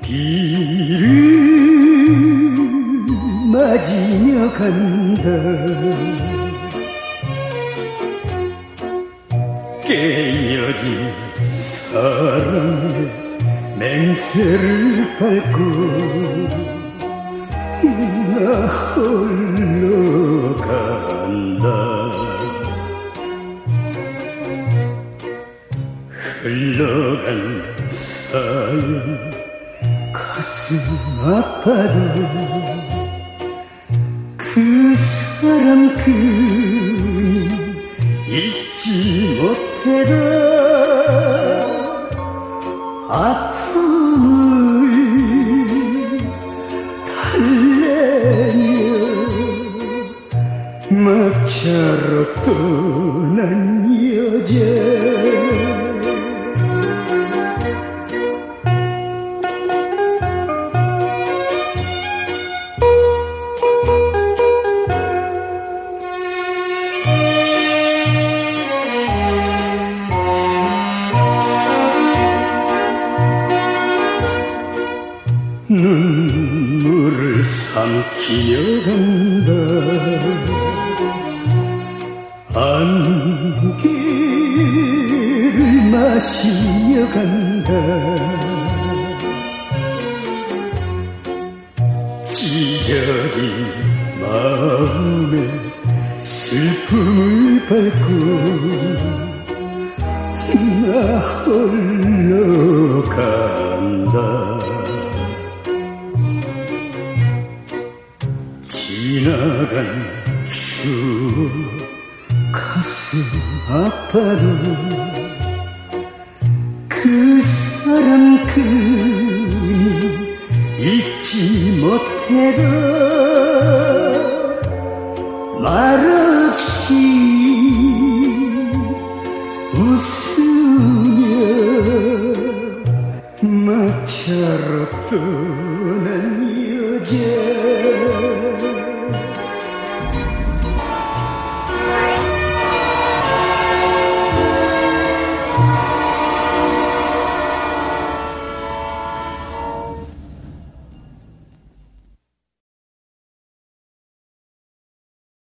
길을 맞으며 간다. 깨어진 사랑의 맹세를 밟고 나 홀로 간다. 흘러간 사연 가슴 아파도 그 사람 그님 잊지 못해라. 아픔을 달래며 막차로 떠난 여자. 눈물을 삼키며 간다. 안개를 마시며 간다. 찢어진 마음에 슬픔을 밟고 나 홀로 간다. 지나간 추억 가슴 아파도 그 사람 그님 잊지 못해라. 말없이 웃으며 막차로 떠난 여자.